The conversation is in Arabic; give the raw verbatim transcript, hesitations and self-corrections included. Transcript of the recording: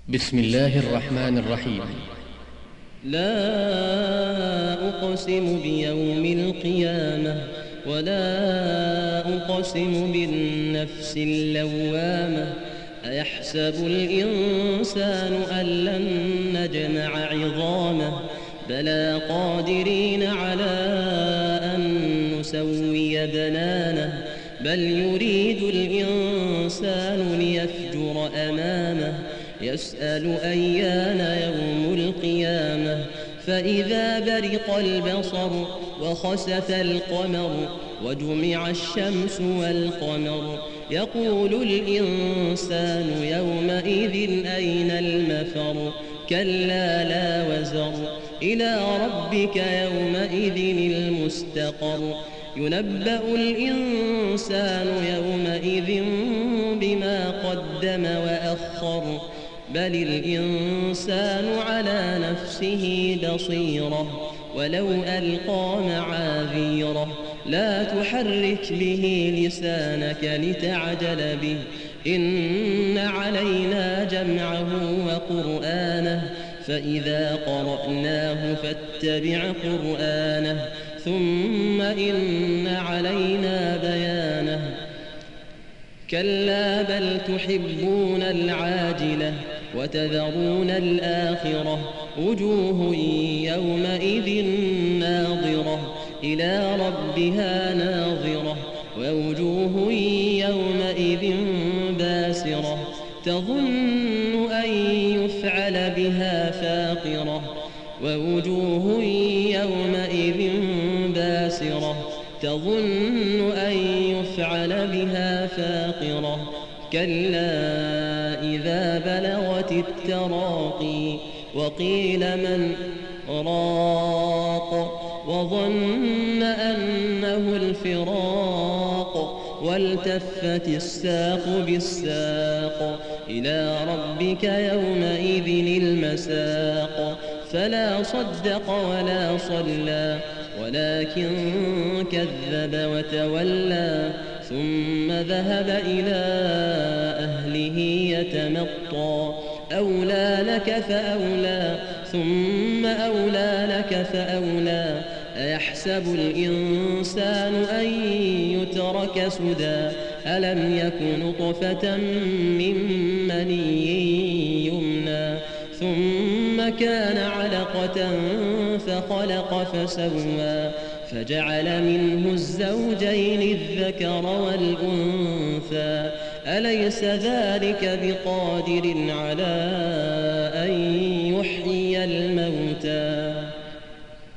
بسم الله الرحمن الرحيم. لا أقسم بيوم القيامة ولا أقسم بالنفس اللوامة. أيحسب الإنسان أن لن نجمع عظامه بلى قادرين على أن نسوي بنانه بل يريد الإنسان ليفجر أمامه يسأل أيان يوم القيامة فإذا برق البصر وخسف القمر وجمع الشمس والقمر يقول الإنسان يومئذ أين المفر كلا لا وزر إلى ربك يومئذ المستقر ينبأ الإنسان يومئذ بما قدم وأخر بل الإنسان على نفسه بصيرة ولو ألقى معاذيره لا تحرك به لسانك لتعجل به إن علينا جمعه وقرآنه فإذا قرأناه فاتبع قرآنه ثم إن علينا بيانه كلا بل تحبون العاجلة وتذرون الآخرة وجوه يومئذ ناظرة إلى ربها ناظرة ووجوه يومئذ باسرة تظن أن يفعل بها فاقرة ووجوه يومئذ باسرة تظن أن يفعل بها فاقرة كلا إذا بلغت التراقي وقيل من راق وظن أنه الفراق والتفت الساق بالساق إلى ربك يومئذ المساق فلا صدق ولا صلى ولكن كذب وتولى ثم ذهب إلى أهله يتمطى أولى لك فأولى ثم أولى لك فأولى أيحسب الإنسان أن يترك سدى ألم يك نطفة من مني يمنى ثم كان علقة فخلق فسوى فجعل منه الزوجين الذكر والأنثى أليس ذلك بقادر على